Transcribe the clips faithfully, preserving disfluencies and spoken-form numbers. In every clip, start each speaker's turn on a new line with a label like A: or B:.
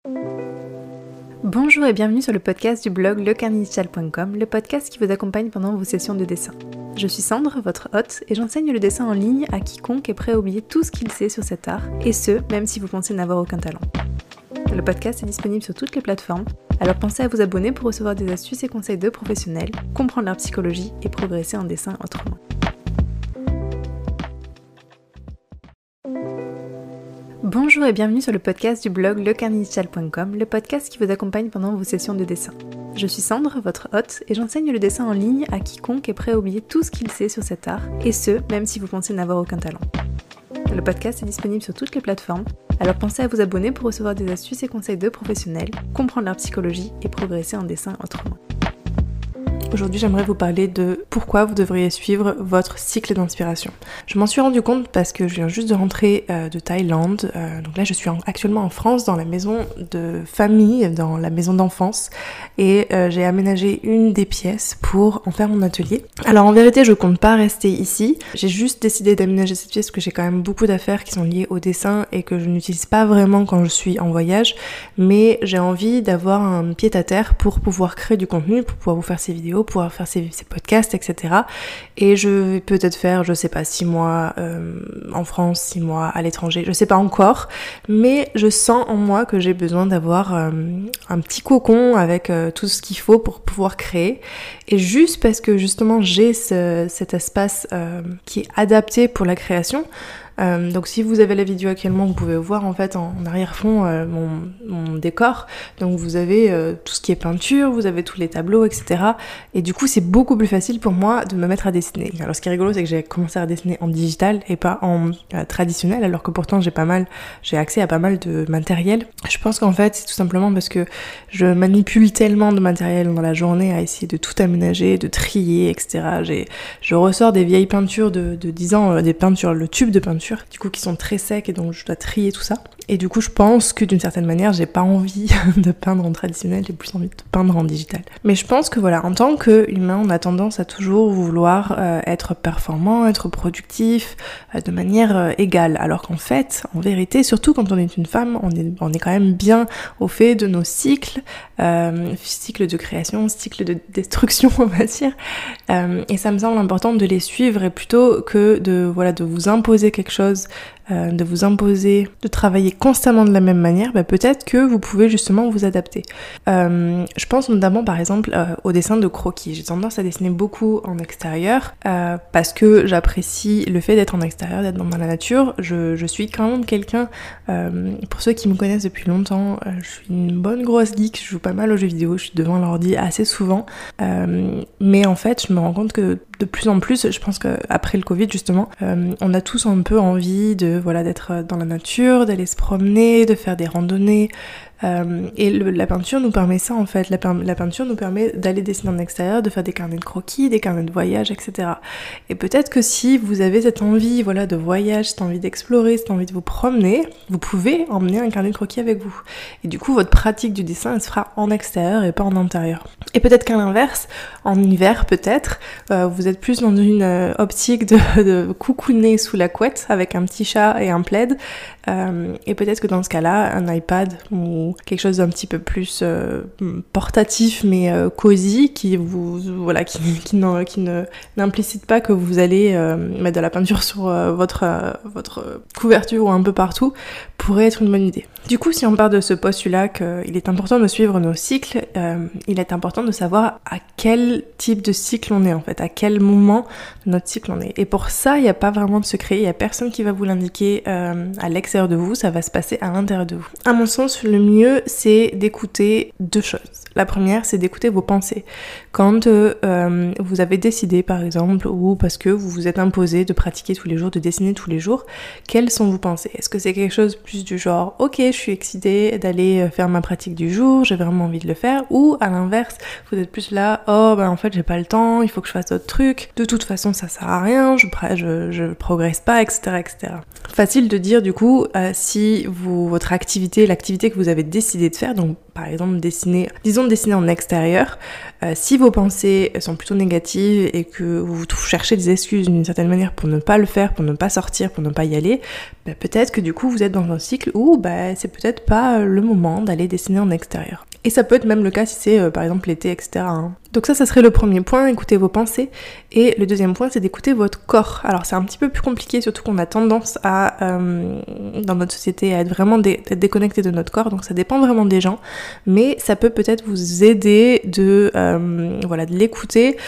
A: Bonjour et bienvenue sur le podcast du blog le carnet digital point com, le podcast qui vous accompagne pendant vos sessions de dessin. Je suis Sandre, votre hôte, et j'enseigne le dessin en ligne à quiconque est prêt à oublier tout ce qu'il sait sur cet art, et ce, même si vous pensez n'avoir aucun talent. Le podcast est disponible sur toutes les plateformes, alors pensez à vous abonner pour recevoir des astuces et conseils de professionnels, comprendre leur psychologie et progresser en dessin autrement. Bonjour et bienvenue sur le podcast du blog le carnet digital point com, le podcast qui vous accompagne pendant vos sessions de dessin. Je suis Sandre, votre hôte, et j'enseigne le dessin en ligne à quiconque est prêt à oublier tout ce qu'il sait sur cet art, et ce, même si vous pensez n'avoir aucun talent. Le podcast est disponible sur toutes les plateformes, alors pensez à vous abonner pour recevoir des astuces et conseils de professionnels, comprendre leur psychologie et progresser en dessin autrement. Aujourd'hui, j'aimerais vous parler de pourquoi vous devriez suivre votre cycle d'inspiration. Je m'en suis rendu compte parce que je viens juste de rentrer euh, de Thaïlande. Euh, donc là, je suis en, actuellement en France, dans la maison de famille, dans la maison d'enfance. Et euh, j'ai aménagé une des pièces pour en faire mon atelier. Alors en vérité, je compte pas rester ici. J'ai juste décidé d'aménager cette pièce parce que j'ai quand même beaucoup d'affaires qui sont liées au dessin et que je n'utilise pas vraiment quand je suis en voyage. Mais j'ai envie d'avoir un pied-à-terre pour pouvoir créer du contenu, pour pouvoir vous faire ces vidéos, pouvoir faire ces, ces podcasts, et cetera. Et je vais peut-être faire, je sais pas, six mois euh, en France, six mois à l'étranger, je sais pas encore, mais je sens en moi que j'ai besoin d'avoir euh, un petit cocon avec euh, tout ce qu'il faut pour pouvoir créer. Et juste parce que justement j'ai ce, cet espace euh, qui est adapté pour la création. Euh, donc si vous avez la vidéo actuellement, vous pouvez voir en fait en, en arrière-fond euh, mon, mon décor. Donc vous avez euh, tout ce qui est peinture, vous avez tous les tableaux, et cetera. Et du coup c'est beaucoup plus facile pour moi de me mettre à dessiner. Alors ce qui est rigolo, c'est que j'ai commencé à dessiner en digital et pas en euh, traditionnel, alors que pourtant j'ai pas mal, j'ai accès à pas mal de matériel. Je pense qu'en fait c'est tout simplement parce que je manipule tellement de matériel dans la journée à essayer de tout aménager, de trier, et cetera. J'ai, je ressors des vieilles peintures de, de dix ans, euh, des peintures, le tube de peinture, du coup qui sont très secs et donc je dois trier tout ça. Et du coup je pense que d'une certaine manière j'ai pas envie de peindre en traditionnel, j'ai plus envie de peindre en digital. Mais je pense que voilà, en tant qu'humain on a tendance à toujours vouloir euh, être performant, être productif euh, de manière euh, égale, alors qu'en fait, en vérité, surtout quand on est une femme, on est, on est quand même bien au fait de nos cycles, euh, cycles de création, cycles de destruction on va dire, euh, et ça me semble important de les suivre et plutôt que de, voilà, de vous imposer quelque chose, euh, de vous imposer de travailler constamment de la même manière, bah peut-être que vous pouvez justement vous adapter. Euh, je pense notamment par exemple euh, au dessin de croquis. J'ai tendance à dessiner beaucoup en extérieur euh, parce que j'apprécie le fait d'être en extérieur, d'être dans la nature. Je, je suis quand même quelqu'un, euh, pour ceux qui me connaissent depuis longtemps, euh, je suis une bonne grosse geek, je joue pas mal aux jeux vidéo, je suis devant l'ordi assez souvent, euh, mais en fait je me rends compte que de plus en plus, je pense qu'après le Covid justement, euh, on a tous un peu envie de voilà d'être dans la nature, d'aller se promener, de faire des randonnées. Euh, et le, la peinture nous permet ça en fait, la, la peinture nous permet d'aller dessiner en extérieur, de faire des carnets de croquis, des carnets de voyage, et cetera. Et peut-être que si vous avez cette envie voilà, de voyage, cette envie d'explorer, cette envie de vous promener, vous pouvez emmener un carnet de croquis avec vous. Et du coup, votre pratique du dessin, elle se fera en extérieur et pas en intérieur. Et peut-être qu'à l'inverse, en hiver peut-être, euh, vous êtes plus dans une euh, optique de, de coucouner sous la couette avec un petit chat et un plaid. Euh, et peut-être que dans ce cas-là, un iPad ou quelque chose d'un petit peu plus euh, portatif mais euh, cosy qui vous voilà qui qui, n'en, qui ne n'implicite pas que vous allez euh, mettre de la peinture sur euh, votre euh, votre couverture ou un peu partout, pourrait être une bonne idée. Du coup, si on part de ce postulat qu'il est important de suivre nos cycles, euh, il est important de savoir à quel type de cycle on est en fait, à quel moment de notre cycle on est. Et pour ça, il n'y a pas vraiment de secret, il n'y a personne qui va vous l'indiquer euh, à l'extérieur de vous, ça va se passer à l'intérieur de vous. À mon sens, le mieux, c'est d'écouter deux choses. La première, c'est d'écouter vos pensées. Quand euh, vous avez décidé, par exemple, ou parce que vous vous êtes imposé de pratiquer tous les jours, de dessiner tous les jours, quelles sont vos pensées? Est-ce que c'est quelque chose plus du genre, ok, je suis excitée d'aller faire ma pratique du jour, j'ai vraiment envie de le faire, ou à l'inverse, vous êtes plus là, oh ben en fait j'ai pas le temps, il faut que je fasse d'autres trucs, de toute façon ça sert à rien, je, je, je progresse pas, et cetera, et cetera. Facile de dire du coup euh, si vous, votre activité, l'activité que vous avez décidé de faire, donc par exemple dessiner, disons dessiner en extérieur, euh, si vos pensées sont plutôt négatives et que vous cherchez des excuses d'une certaine manière pour ne pas le faire, pour ne pas sortir, pour ne pas y aller, bah, peut-être que du coup vous êtes dans un cycle où bah, c'est peut-être pas le moment d'aller dessiner en extérieur. Et ça peut être même le cas si c'est euh, par exemple l'été, et cetera. Hein. Donc ça, ça serait le premier point, écouter vos pensées. Et le deuxième point, c'est d'écouter votre corps. Alors c'est un petit peu plus compliqué, surtout qu'on a tendance à, euh, dans notre société, à être vraiment dé- être déconnecté de notre corps. Donc ça dépend vraiment des gens. Mais ça peut peut-être vous aider de, euh, voilà, de l'écouter.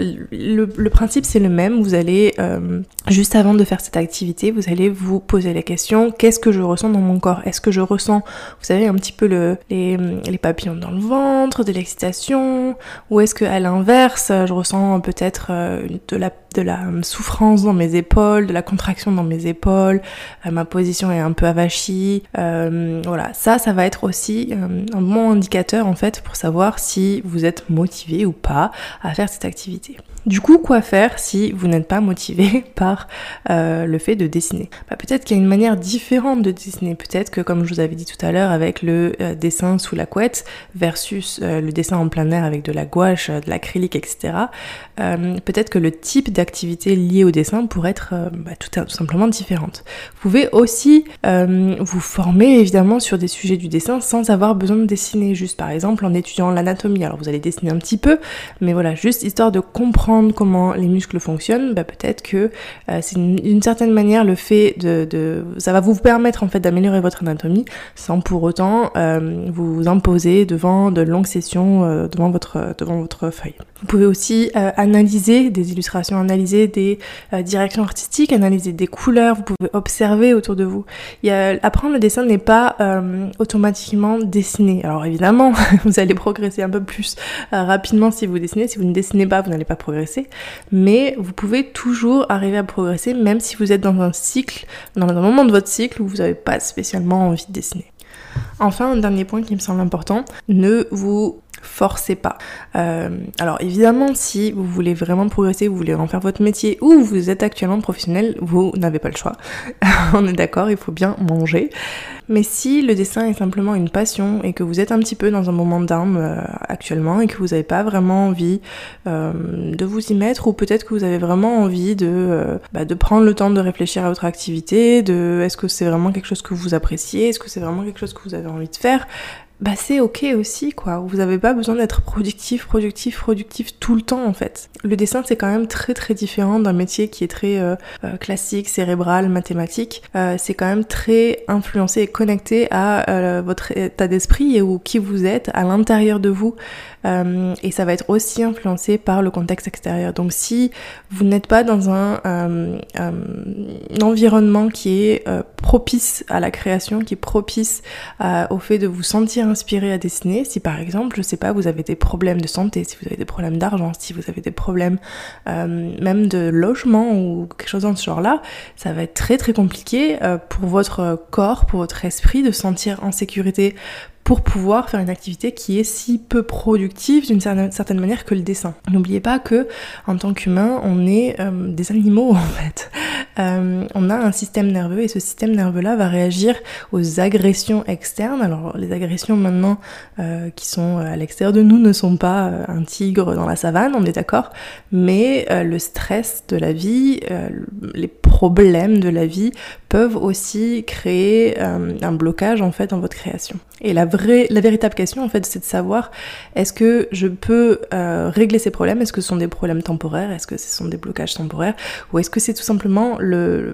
A: Le, le principe, c'est le même. Vous allez, euh, juste avant de faire cette activité, vous allez vous poser la question, qu'est-ce que je ressens dans mon corps ? Est-ce que je ressens, vous savez, un petit peu le, les, les papillons dans le ventre, de l'excitation, ou est-ce que à l'inverse, je ressens peut-être euh, de la de la souffrance dans mes épaules, de la contraction dans mes épaules, euh, ma position est un peu avachie, euh, voilà, ça, ça va être aussi euh, un bon indicateur en fait pour savoir si vous êtes motivé ou pas à faire cette activité. Du coup, quoi faire si vous n'êtes pas motivé par euh, le fait de dessiner ? Bah, peut-être qu'il y a une manière différente de dessiner, peut-être que comme je vous avais dit tout à l'heure avec le euh, dessin sous la couette versus euh, le dessin en plein air avec de la gouache, de l'acrylique, et cetera. Euh, peut-être que le type d'activité liée au dessin pourrait être euh, bah, tout, tout simplement différente. Vous pouvez aussi euh, vous former évidemment sur des sujets du dessin sans avoir besoin de dessiner, juste par exemple en étudiant l'anatomie. Alors vous allez dessiner un petit peu, mais voilà, juste histoire de comprendre comment les muscles fonctionnent, bah peut-être que euh, c'est une, d'une certaine manière le fait de, de... ça va vous permettre en fait d'améliorer votre anatomie sans pour autant euh, vous imposer devant de longues sessions euh, devant votre, devant votre feuille. Vous pouvez aussi euh, analyser des illustrations, analyser des euh, directions artistiques, analyser des couleurs, vous pouvez observer autour de vous. Il y a, apprendre le dessin n'est pas euh, automatiquement dessiner. Alors évidemment, vous allez progresser un peu plus euh, rapidement si vous dessinez. Si vous ne dessinez pas, vous n'allez pas progresser. Mais vous pouvez toujours arriver à progresser même si vous êtes dans un cycle, dans un moment de votre cycle où vous n'avez pas spécialement envie de dessiner. Enfin, un dernier point qui me semble important, ne vous forcez pas. Euh, alors évidemment, si vous voulez vraiment progresser, vous voulez en faire votre métier ou vous êtes actuellement professionnel, vous n'avez pas le choix. On est d'accord, il faut bien manger. Mais si le dessin est simplement une passion et que vous êtes un petit peu dans un moment d'arme euh, actuellement et que vous n'avez pas vraiment envie euh, de vous y mettre, ou peut-être que vous avez vraiment envie de, euh, bah, de prendre le temps de réfléchir à votre activité, de est-ce que c'est vraiment quelque chose que vous appréciez, est-ce que c'est vraiment quelque chose que vous avez envie de faire, bah c'est ok aussi quoi, vous avez pas besoin d'être productif, productif, productif tout le temps en fait. Le dessin c'est quand même très très différent d'un métier qui est très euh, euh, classique, cérébral, mathématique, euh, c'est quand même très influencé et connecté à euh, votre état d'esprit et où qui vous êtes à l'intérieur de vous, euh, et ça va être aussi influencé par le contexte extérieur. Donc si vous n'êtes pas dans un, euh, euh, un environnement qui est euh, propice à la création, qui est propice euh, au fait de vous sentir inspiré à dessiner, si par exemple, je sais pas, vous avez des problèmes de santé, si vous avez des problèmes d'argent, si vous avez des problèmes euh, même de logement ou quelque chose dans ce genre-là, ça va être très très compliqué euh, pour votre corps, pour votre esprit de se sentir en sécurité pour pouvoir faire une activité qui est si peu productive d'une certaine manière que le dessin. N'oubliez pas que en tant qu'humain, on est euh, des animaux en fait. Euh, on a un système nerveux et ce système nerveux-là va réagir aux agressions externes. Alors les agressions maintenant euh, qui sont à l'extérieur de nous ne sont pas euh, un tigre dans la savane, on est d'accord, mais euh, le stress de la vie, euh, les problèmes de la vie peuvent aussi créer euh, un blocage en fait dans votre création. Et la vraie, la véritable question en fait, c'est de savoir est-ce que je peux euh, régler ces problèmes, est-ce que ce sont des problèmes temporaires, est-ce que ce sont des blocages temporaires, ou est-ce que c'est tout simplement le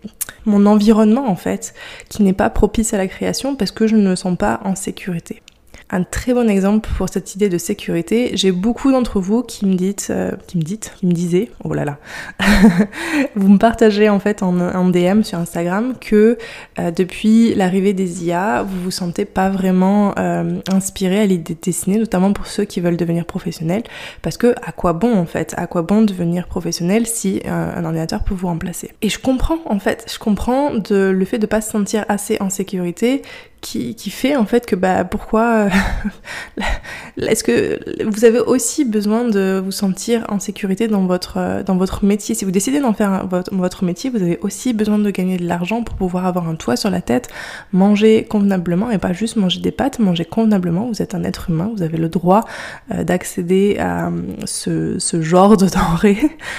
A: mon environnement en fait qui n'est pas propice à la création parce que je ne me sens pas en sécurité. Un très bon exemple pour cette idée de sécurité, j'ai beaucoup d'entre vous qui me dites, euh, qui me dites, qui me disaient, oh là là, vous me partagez en fait en, en D M sur Instagram que euh, depuis l'arrivée des I A, vous vous sentez pas vraiment euh, inspiré à l'idée de dessiner, notamment pour ceux qui veulent devenir professionnels, parce que à quoi bon en fait, à quoi bon devenir professionnel si euh, un ordinateur peut vous remplacer. Et je comprends en fait, je comprends de, le fait de pas se sentir assez en sécurité qui, qui fait en fait que bah pourquoi est-ce que vous avez aussi besoin de vous sentir en sécurité dans votre, dans votre métier. Si vous décidez d'en faire un, votre, votre métier, vous avez aussi besoin de gagner de l'argent pour pouvoir avoir un toit sur la tête, manger convenablement et pas juste manger des pâtes, manger convenablement. Vous êtes un être humain, vous avez le droit euh, d'accéder à euh, ce, ce genre de denrées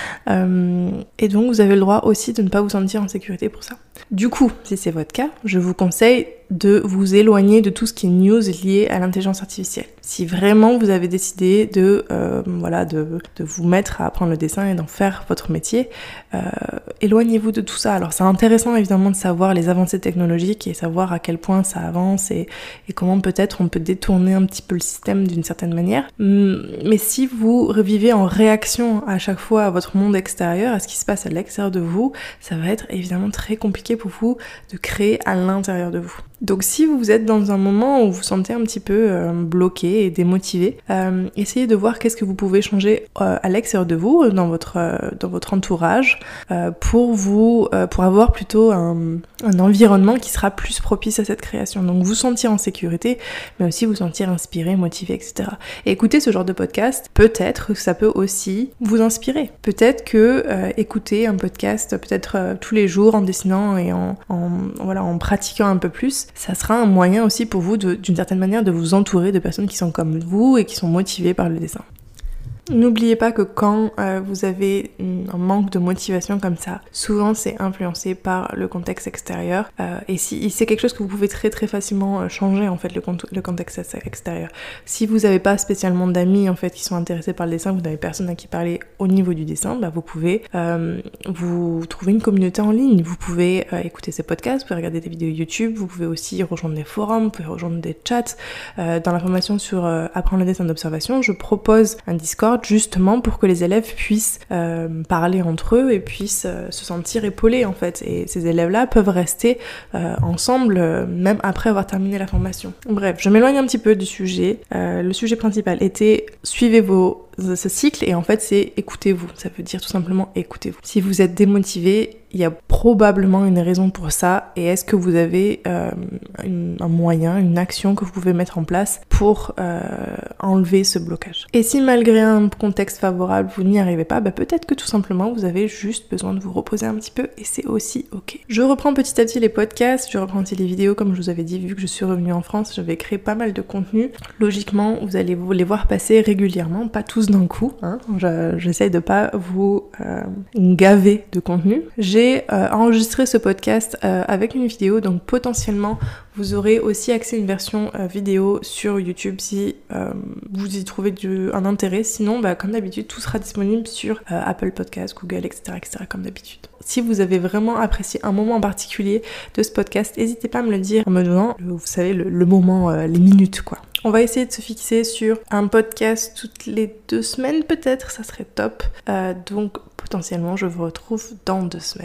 A: euh, et donc vous avez le droit aussi de ne pas vous sentir en sécurité pour ça. Du coup, si c'est votre cas, je vous conseille de vous éloigner de tout ce qui est news lié à l'intelligence artificielle. Si vraiment vous avez décidé de, euh, voilà, de, de vous mettre à apprendre le dessin et d'en faire votre métier, euh, éloignez-vous de tout ça. Alors c'est intéressant évidemment de savoir les avancées technologiques et savoir à quel point ça avance et, et comment peut-être on peut détourner un petit peu le système d'une certaine manière. Mais si vous revivez en réaction à chaque fois à votre monde extérieur, à ce qui se passe à l'extérieur de vous, ça va être évidemment très compliqué pour vous de créer à l'intérieur de vous. Donc si vous êtes dans un moment où vous vous sentez un petit peu euh, bloqué et démotivé, euh, essayez de voir qu'est-ce que vous pouvez changer euh, à l'extérieur de vous, dans votre, euh, dans votre entourage, euh, pour vous, euh, pour avoir plutôt un, un environnement qui sera plus propice à cette création. Donc vous sentir en sécurité, mais aussi vous sentir inspiré, motivé, et cetera. Et écouter ce genre de podcast, peut-être que ça peut aussi vous inspirer. Peut-être que euh, écouter un podcast, peut-être euh, tous les jours en dessinant et en, en, voilà, en pratiquant un peu plus, ça sera un moyen aussi pour vous de, d'une certaine manière de vous entourer de personnes qui sont comme vous et qui sont motivées par le dessin. N'oubliez pas que quand euh, vous avez un manque de motivation comme ça, souvent c'est influencé par le contexte extérieur euh, et si c'est quelque chose que vous pouvez très très facilement changer en fait le, cont- le contexte extérieur. Si vous n'avez pas spécialement d'amis en fait qui sont intéressés par le dessin, vous n'avez personne à qui parler au niveau du dessin, bah, vous pouvez euh, vous trouver une communauté en ligne, vous pouvez euh, écouter ces podcasts, vous pouvez regarder des vidéos YouTube, vous pouvez aussi rejoindre des forums, vous pouvez rejoindre des chats. Euh, dans l'information sur euh, apprendre le dessin d'observation, je propose un Discord justement pour que les élèves puissent euh, parler entre eux et puissent euh, se sentir épaulés en fait. Et ces élèves-là peuvent rester euh, ensemble euh, même après avoir terminé la formation. Bref, je m'éloigne un petit peu du sujet. Euh, le sujet principal était suivez vos ce cycle et en fait c'est écoutez-vous. Ça veut dire tout simplement écoutez-vous. Si vous êtes démotivé, il y a probablement une raison pour ça et est-ce que vous avez euh, une, un moyen, une action que vous pouvez mettre en place pour euh, enlever ce blocage. Et si malgré un contexte favorable vous n'y arrivez pas, bah peut-être que tout simplement vous avez juste besoin de vous reposer un petit peu et c'est aussi ok. Je reprends petit à petit les podcasts, je reprends aussi les vidéos comme je vous avais dit, vu que je suis revenue en France, j'avais créé pas mal de contenu. Logiquement vous allez vous les voir passer régulièrement, pas tous d'un coup, hein. Je, j'essaye de pas vous euh, gaver de contenu. J'ai J'ai euh, enregistré ce podcast euh, avec une vidéo, donc potentiellement vous aurez aussi accès à une version euh, vidéo sur YouTube si euh, vous y trouvez du, un intérêt. Sinon, bah, comme d'habitude, tout sera disponible sur euh, Apple Podcasts, Google, et cetera, et cetera, comme d'habitude. Si vous avez vraiment apprécié un moment en particulier de ce podcast, n'hésitez pas à me le dire en me donnant, vous savez, le, le moment, euh, les minutes, quoi. On va essayer de se fixer sur un podcast toutes les deux semaines peut-être, ça serait top. Euh, donc potentiellement, je vous retrouve dans deux semaines.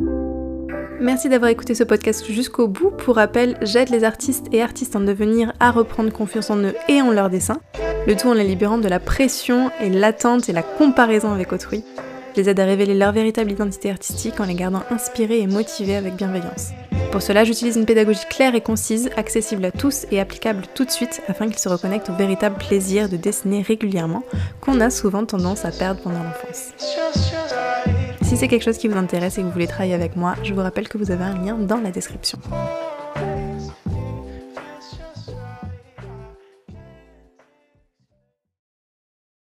A: Merci d'avoir écouté ce podcast jusqu'au bout. Pour rappel, j'aide les artistes et artistes en devenir à reprendre confiance en eux et en leur dessin, le tout en les libérant de la pression et l'attente et la comparaison avec autrui. Je les aide à révéler leur véritable identité artistique en les gardant inspirés et motivés avec bienveillance. Pour cela, j'utilise une pédagogie claire et concise, accessible à tous et applicable tout de suite afin qu'ils se reconnectent au véritable plaisir de dessiner régulièrement qu'on a souvent tendance à perdre pendant l'enfance. Si c'est quelque chose qui vous intéresse et que vous voulez travailler avec moi, je vous rappelle que vous avez un lien dans la description.